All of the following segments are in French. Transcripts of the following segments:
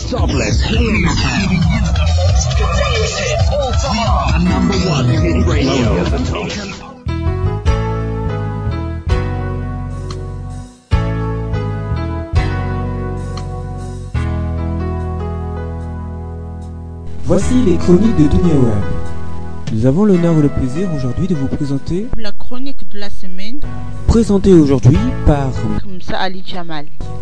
Stopless hit music. We are number one hit radio. Voici les chroniques de Dunia Web. Nous avons l'honneur et le plaisir aujourd'hui de vous présenter la chronique de la semaine, présentée aujourd'hui par Moussa Ali Jamal.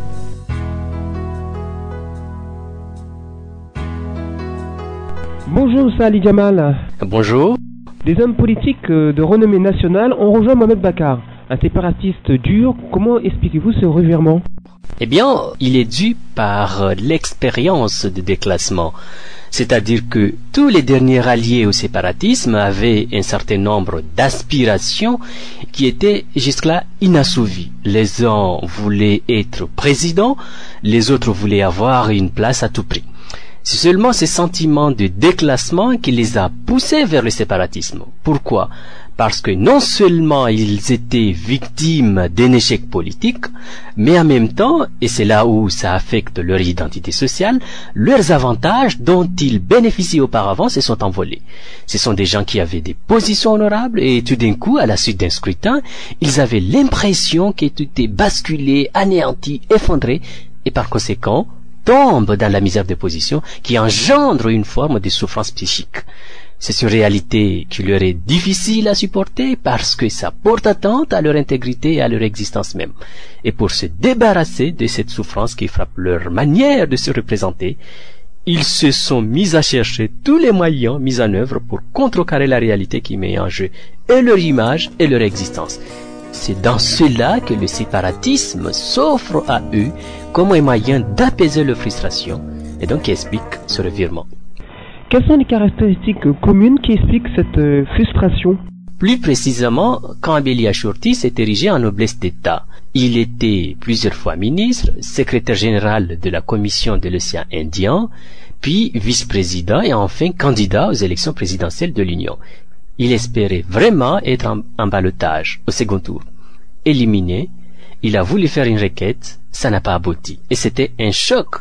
Bonjour Moussa Ali Jamal. Bonjour. Des hommes politiques de renommée nationale ont rejoint Mohamed Bakar, un séparatiste dur. Comment expliquez-vous ce revirement ? Eh bien, il est dû par l'expérience de déclassement. C'est-à-dire que tous les derniers alliés au séparatisme avaient un certain nombre d'aspirations qui étaient jusque-là inassouvies. Les uns voulaient être présidents, les autres voulaient avoir une place à tout prix. C'est seulement ce sentiment de déclassement qui les a poussés vers le séparatisme. Pourquoi ? Parce que non seulement ils étaient victimes d'un échec politique, mais en même temps, et c'est là où ça affecte leur identité sociale, leurs avantages dont ils bénéficiaient auparavant se sont envolés. Ce sont des gens qui avaient des positions honorables et tout d'un coup, à la suite d'un scrutin, ils avaient l'impression que tout est basculé, anéanti, effondré, et par conséquent, tombent dans la misère des positions qui engendre une forme de souffrance psychique. C'est une réalité qui leur est difficile à supporter parce que ça porte atteinte à leur intégrité et à leur existence même. Et pour se débarrasser de cette souffrance qui frappe leur manière de se représenter, ils se sont mis à chercher tous les moyens mis en œuvre pour contrecarrer la réalité qui met en jeu et leur image et leur existence. C'est dans cela que le séparatisme s'offre à eux comme un moyen d'apaiser leur frustration et donc qui explique ce revirement. Quelles sont les caractéristiques communes qui expliquent cette frustration ? Plus précisément, quand Béli Ashurti s'est érigé en noblesse d'État, il était plusieurs fois ministre, secrétaire général de la Commission de l'océan Indien, puis vice-président et enfin candidat aux élections présidentielles de l'Union. Il espérait vraiment être en ballottage au second tour. Éliminé, il a voulu faire une requête, ça n'a pas abouti. Et c'était un choc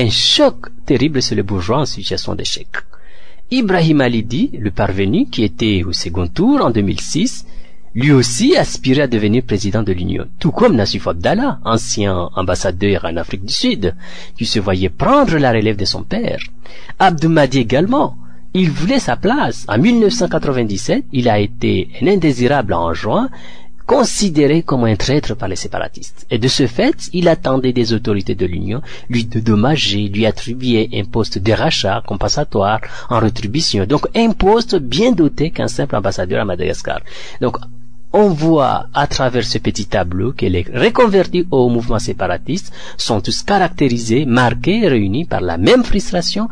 terrible sur les bourgeois en situation d'échec. Ibrahim Alidi, le parvenu qui était au second tour en 2006, lui aussi aspirait à devenir président de l'Union, tout comme Nassif Abdallah, ancien ambassadeur en Afrique du Sud, qui se voyait prendre la relève de son père. Abdou Mahdi également, il voulait sa place. En 1997, il a été un indésirable en juin, considéré comme un traître par les séparatistes. Et de ce fait, il attendait des autorités de l'Union lui dédommager, lui attribuer un poste de rachat compensatoire en rétribution. Donc un poste bien doté qu'un simple ambassadeur à Madagascar. Donc on voit à travers ce petit tableau que les reconvertis au mouvement séparatiste sont tous caractérisés, marqués et réunis par la même frustration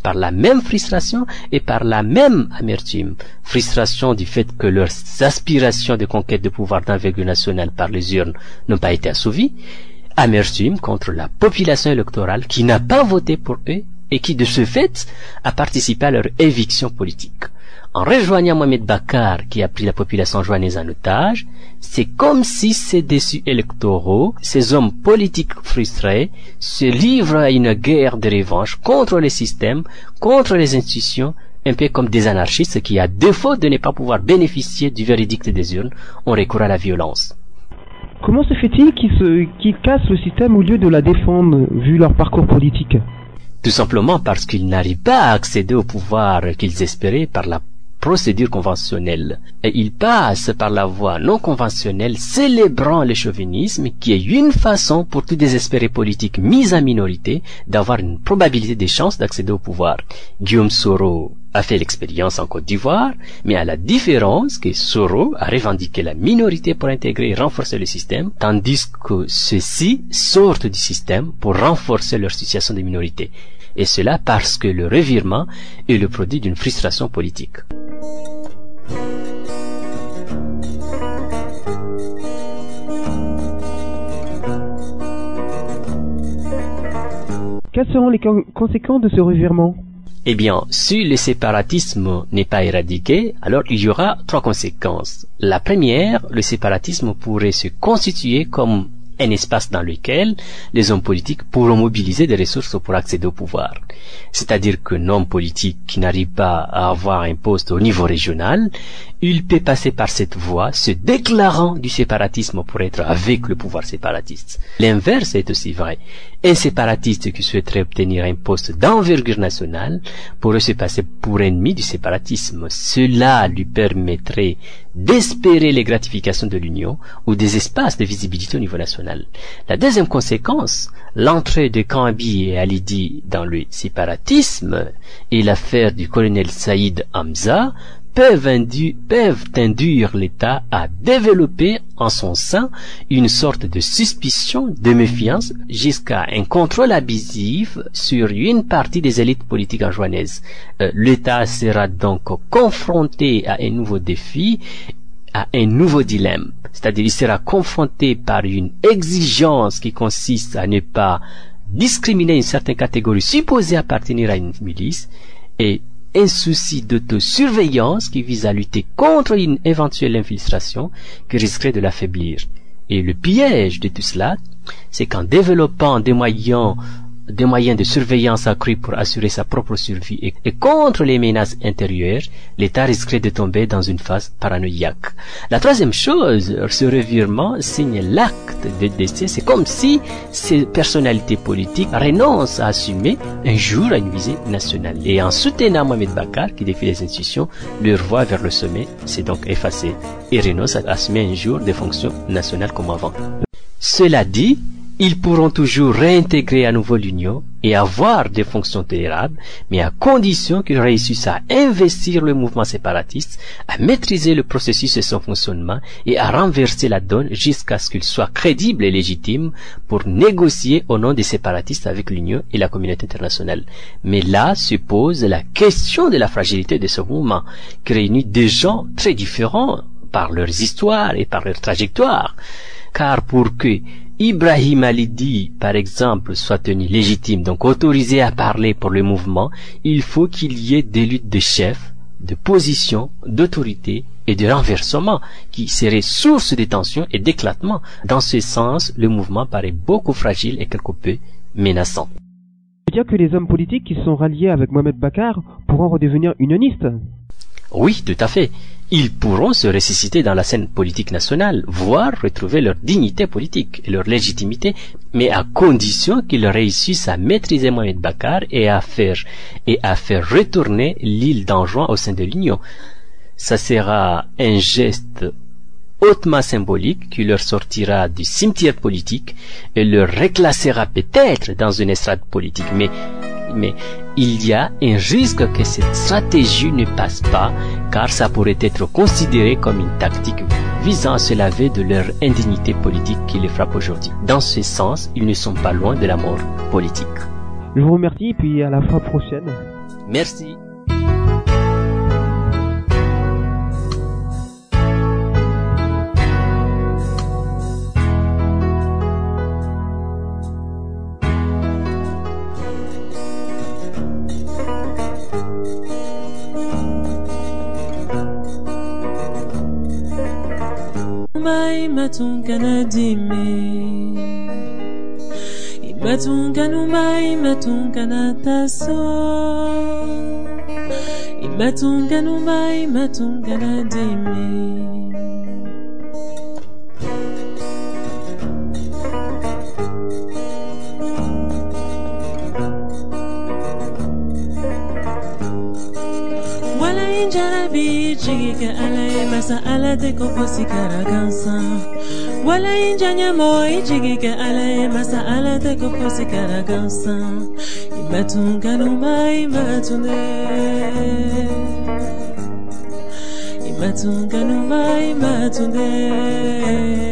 et par la même amertume. Frustration du fait que leurs aspirations de conquête de pouvoir d'envergure nationale par les urnes n'ont pas été assouvies. Amertume contre la population électorale qui n'a pas voté pour eux et qui de ce fait a participé à leur éviction politique. En rejoignant Mohamed Bakar, qui a pris la population joannaise en otage, c'est comme si ces déçus électoraux, ces hommes politiques frustrés, se livrent à une guerre de revanche contre les systèmes, contre les institutions, un peu comme des anarchistes qui, à défaut de ne pas pouvoir bénéficier du verdict des urnes, ont recours à la violence. Comment se fait-il qu'ils cassent le système au lieu de la défendre, vu leur parcours politique ? Tout simplement parce qu'ils n'arrivent pas à accéder au pouvoir qu'ils espéraient par la procédure conventionnelle. Et ils passent par la voie non conventionnelle, célébrant le chauvinisme, qui est une façon pour tout désespéré politique mis en minorité d'avoir une probabilité de chance d'accéder au pouvoir. Guillaume Soro a fait l'expérience en Côte d'Ivoire, mais à la différence que Soro a revendiqué la minorité pour intégrer et renforcer le système, tandis que ceux-ci sortent du système pour renforcer leur situation de minorité. Et cela parce que le revirement est le produit d'une frustration politique. Quelles seront les conséquences de ce revirement ? Eh bien, si le séparatisme n'est pas éradiqué, alors il y aura trois conséquences. La première, le séparatisme pourrait se constituer comme un espace dans lequel les hommes politiques pourront mobiliser des ressources pour accéder au pouvoir. C'est-à-dire qu'un homme politique qui n'arrive pas à avoir un poste au niveau régional, il peut passer par cette voie, se déclarant du séparatisme pour être avec le pouvoir séparatiste. L'inverse est aussi vrai. Un séparatiste qui souhaiterait obtenir un poste d'envergure nationale pourrait se passer pour ennemi du séparatisme. Cela lui permettrait d'espérer les gratifications de l'Union ou des espaces de visibilité au niveau national. La deuxième conséquence, l'entrée de Kambi et Alidi dans le séparatisme et l'affaire du colonel Saïd Hamza peuvent induire l'État à développer en son sein une sorte de suspicion, de méfiance, jusqu'à un contrôle abusif sur une partie des élites politiques anjouanaises. L'État sera donc confronté à un nouveau défi, à un nouveau dilemme. C'est-à-dire, il sera confronté par une exigence qui consiste à ne pas discriminer une certaine catégorie supposée appartenir à une milice et un souci d'autosurveillance qui vise à lutter contre une éventuelle infiltration qui risquerait de l'affaiblir. Et le piège de tout cela, c'est qu'en développant des moyens de surveillance accrus pour assurer sa propre survie et contre les menaces intérieures, l'État risquerait de tomber dans une phase paranoïaque. La troisième chose, ce revirement signe l'acte de décès. C'est comme si ces personnalités politiques renoncent à assumer un jour à une visée nationale. Et en soutenant Mohamed Bakar, qui défie les institutions, leur voie vers le sommet s'est donc effacée et renonce à assumer un jour des fonctions nationales comme avant. Cela dit, ils pourront toujours réintégrer à nouveau l'Union et avoir des fonctions tolérables, mais à condition qu'ils réussissent à investir le mouvement séparatiste, à maîtriser le processus de son fonctionnement et à renverser la donne jusqu'à ce qu'il soit crédible et légitime pour négocier au nom des séparatistes avec l'Union et la communauté internationale. Mais là se pose la question de la fragilité de ce mouvement, qui réunit des gens très différents par leurs histoires et par leurs trajectoires. Car pour que Ibrahim Alidi, par exemple, soit tenu légitime, donc autorisé à parler pour le mouvement, il faut qu'il y ait des luttes de chefs, de position, d'autorité et de renversement qui seraient source de tensions et d'éclatement. Dans ce sens, le mouvement paraît beaucoup fragile et quelque peu menaçant. Tu veux dire que les hommes politiques qui sont ralliés avec Mohamed Bakar pourront redevenir unionistes? Oui, tout à fait. Ils pourront se ressusciter dans la scène politique nationale, voire retrouver leur dignité politique et leur légitimité, mais à condition qu'ils réussissent à maîtriser Mohamed Bakar et à faire retourner l'île d'Anjouan au sein de l'Union. Ça sera un geste hautement symbolique qui leur sortira du cimetière politique et leur reclassera peut-être dans une estrade politique. Mais il y a un risque que cette stratégie ne passe pas, car ça pourrait être considéré comme une tactique visant à se laver de leur indignité politique qui les frappe aujourd'hui. Dans ce sens, ils ne sont pas loin de la mort politique. Je vous remercie et puis à la fois prochaine. Merci. Matungana dime Imatunganu mai matungana taso Imatunganu mai matungana dime Wala injarabi chigika ala masa ala de koposi karagansa Wala injanya moi chigika ala masa ala de koposi karagansa Imatunganu mai matunde Imatunganu mai matunde